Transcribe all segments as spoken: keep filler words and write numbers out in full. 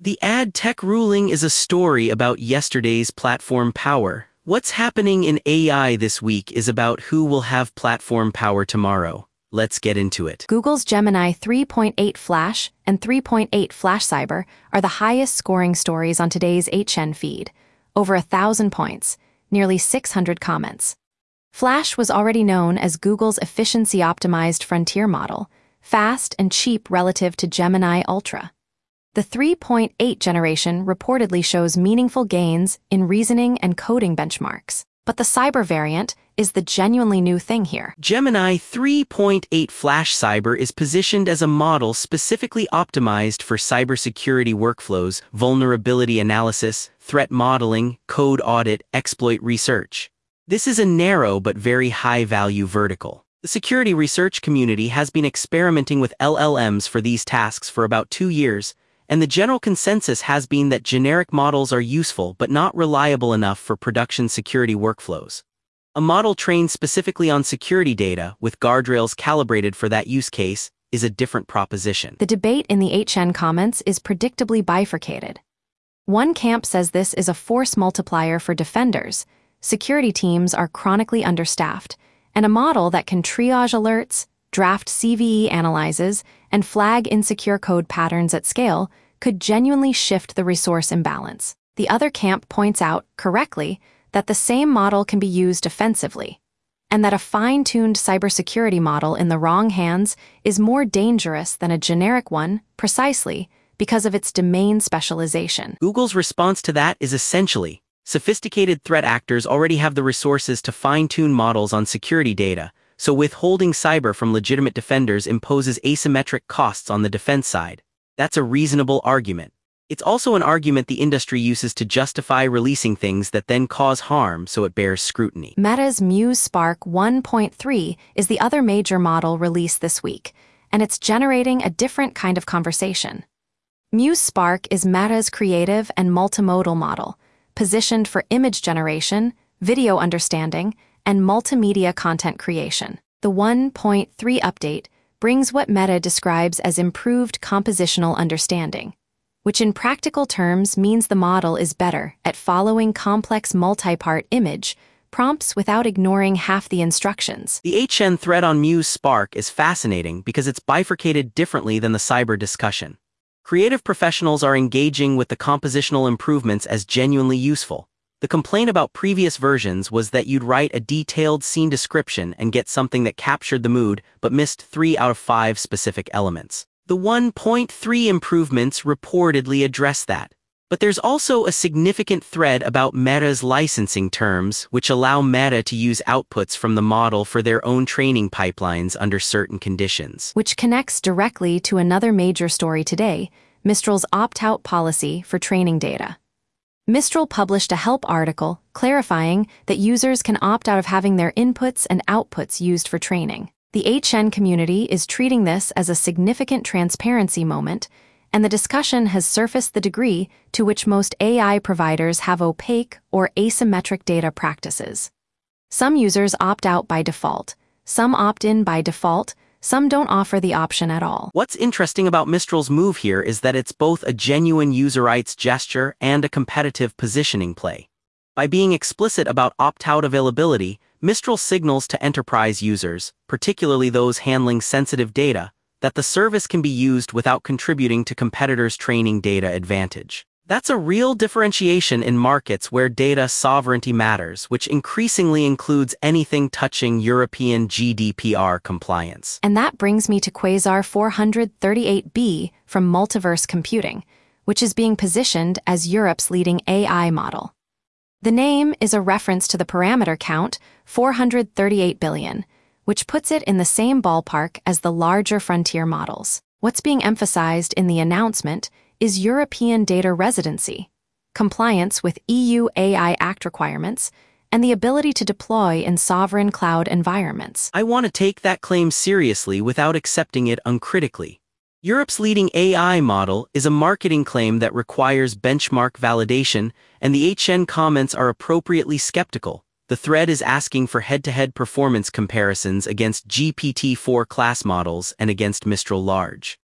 The ad tech ruling is a story about yesterday's platform power. What's happening in A I this week is about who will have platform power tomorrow. Let's get into it. Google's Gemini three point eight Flash and three point eight Flash Cyber are the highest scoring stories on today's H N feed. Over a thousand points, nearly six hundred comments. Flash was already known as Google's efficiency-optimized frontier model, fast and cheap relative to Gemini Ultra. The three point eight generation reportedly shows meaningful gains in reasoning and coding benchmarks. But the Cyber variant is the genuinely new thing here. Gemini three point eight Flash Cyber is positioned as a model specifically optimized for cybersecurity workflows, vulnerability analysis, threat modeling, code audit, exploit research. This is a narrow but very high-value vertical. The security research community has been experimenting with L L Ms for these tasks for about two years, and the general consensus has been that generic models are useful but not reliable enough for production security workflows. A model trained specifically on security data, with guardrails calibrated for that use case, is a different proposition. The debate in the H N comments is predictably bifurcated. One camp says this is a force multiplier for defenders, security teams are chronically understaffed, and a model that can triage alerts, draft C V E analyses, and flag insecure code patterns at scale could genuinely shift the resource imbalance. The other camp points out, correctly, that the same model can be used offensively, and that a fine-tuned cybersecurity model in the wrong hands is more dangerous than a generic one, precisely because of its domain specialization. Google's response to that is essentially, sophisticated threat actors already have the resources to fine-tune models on security data, so withholding cyber from legitimate defenders imposes asymmetric costs on the defense side. That's a reasonable argument. It's also an argument the industry uses to justify releasing things that then cause harm, so it bears scrutiny. Meta's Muse Spark one point three is the other major model released this week, and it's generating a different kind of conversation. Muse Spark is Meta's creative and multimodal model, positioned for image generation, video understanding, and multimedia content creation. The one point three update brings what Meta describes as improved compositional understanding, which in practical terms means the model is better at following complex multi-part image prompts without ignoring half the instructions. The H N thread on Muse Spark is fascinating because it's bifurcated differently than the cyber discussion. Creative professionals are engaging with the compositional improvements as genuinely useful. The complaint about previous versions was that you'd write a detailed scene description and get something that captured the mood but missed three out of five specific elements. The one point three improvements reportedly address that. But there's also a significant thread about Meta's licensing terms, which allow Meta to use outputs from the model for their own training pipelines under certain conditions. Which connects directly to another major story today, Mistral's opt-out policy for training data. Mistral published a help article clarifying that users can opt out of having their inputs and outputs used for training. The H N community is treating this as a significant transparency moment, and the discussion has surfaced the degree to which most A I providers have opaque or asymmetric data practices. Some users opt out by default, some opt in by default, some don't offer the option at all. What's interesting about Mistral's move here is that it's both a genuine user rights gesture and a competitive positioning play. By being explicit about opt-out availability, Mistral signals to enterprise users, particularly those handling sensitive data, that the service can be used without contributing to competitors' training data advantage. That's a real differentiation in markets where data sovereignty matters, which increasingly includes anything touching European G D P R compliance. And that brings me to Quasar four thirty-eight b from Multiverse Computing, which is being positioned as Europe's leading A I model. The name is a reference to the parameter count, four hundred thirty-eight billion, which puts it in the same ballpark as the larger frontier models. What's being emphasized in the announcement is European data residency, compliance with E U A I Act requirements, and the ability to deploy in sovereign cloud environments. I want to take that claim seriously without accepting it uncritically. Europe's leading A I model is a marketing claim that requires benchmark validation, and the H N comments are appropriately skeptical. The thread is asking for head-to-head performance comparisons against G P T four class models and against Mistral Large.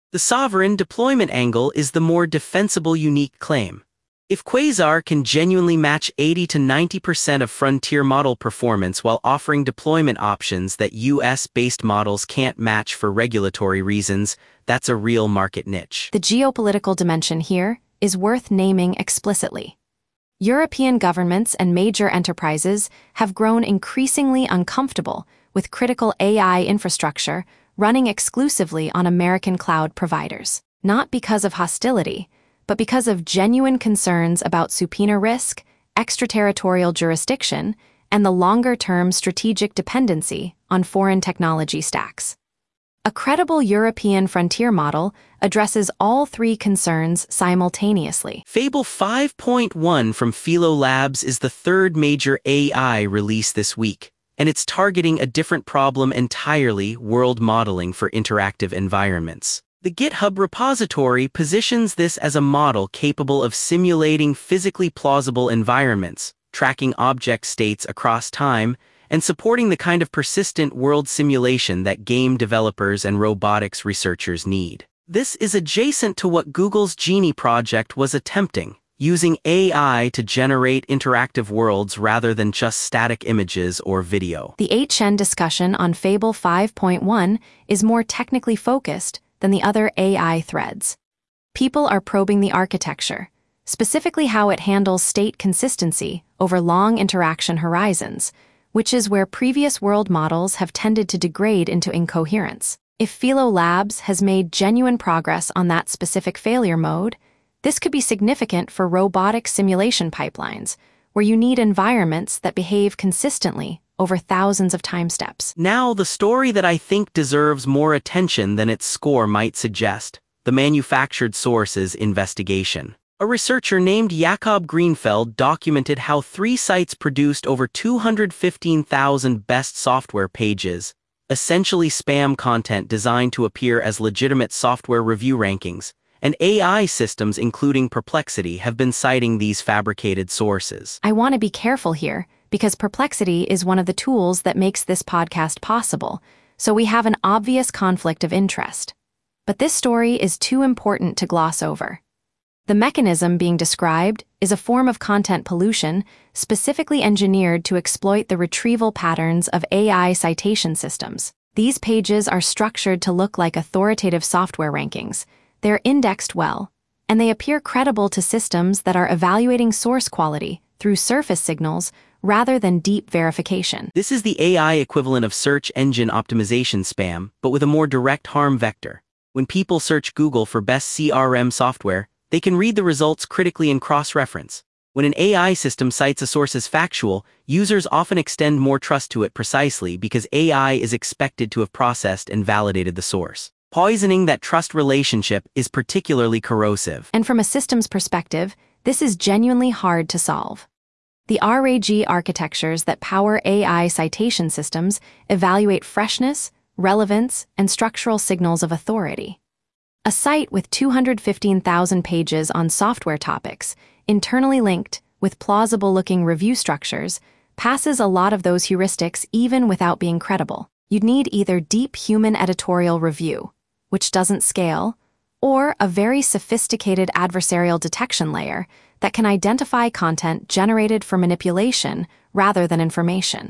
The sovereign deployment angle is the more defensible unique claim. If Quasar can genuinely match eighty to ninety percent of frontier model performance while offering deployment options that U S-based models can't match for regulatory reasons, that's a real market niche. The geopolitical dimension here is worth naming explicitly. European governments and major enterprises have grown increasingly uncomfortable with critical A I infrastructure running exclusively on American cloud providers, not because of hostility, but because of genuine concerns about subpoena risk, extraterritorial jurisdiction, and the longer-term strategic dependency on foreign technology stacks. A credible European frontier model addresses all three concerns simultaneously. Fable five point one from Philo Labs is the third major A I release this week, and it's targeting a different problem entirely: world modeling for interactive environments. The GitHub repository positions this as a model capable of simulating physically plausible environments, tracking object states across time, and supporting the kind of persistent world simulation that game developers and robotics researchers need. This is adjacent to what Google's Genie project was attempting, using A I to generate interactive worlds rather than just static images or video. The H N discussion on Fable five point one is more technically focused than the other A I threads. People are probing the architecture, specifically how it handles state consistency over long interaction horizons, which is where previous world models have tended to degrade into incoherence. If Philo Labs has made genuine progress on that specific failure mode, this could be significant for robotic simulation pipelines, where you need environments that behave consistently over thousands of time steps. Now, the story that I think deserves more attention than its score might suggest: the manufactured sources investigation. A researcher named Jakob Greenfeld documented how three sites produced over two hundred fifteen thousand best software pages, essentially spam content designed to appear as legitimate software review rankings, and A I systems including Perplexity have been citing these fabricated sources. I want to be careful here, because Perplexity is one of the tools that makes this podcast possible, so we have an obvious conflict of interest. But this story is too important to gloss over. The mechanism being described is a form of content pollution specifically engineered to exploit the retrieval patterns of A I citation systems. These pages are structured to look like authoritative software rankings. They're indexed well, and they appear credible to systems that are evaluating source quality through surface signals rather than deep verification. This is the A I equivalent of search engine optimization spam, but with a more direct harm vector. When people search Google for best C R M software, they can read the results critically and cross-reference. When an A I system cites a source as factual, users often extend more trust to it precisely because A I is expected to have processed and validated the source. Poisoning that trust relationship is particularly corrosive. And from a systems perspective, this is genuinely hard to solve. The R A G architectures that power A I citation systems evaluate freshness, relevance, and structural signals of authority. A site with two hundred fifteen thousand pages on software topics, internally linked with plausible-looking review structures, passes a lot of those heuristics even without being credible. You'd need either deep human editorial review, which doesn't scale, or a very sophisticated adversarial detection layer that can identify content generated for manipulation rather than information.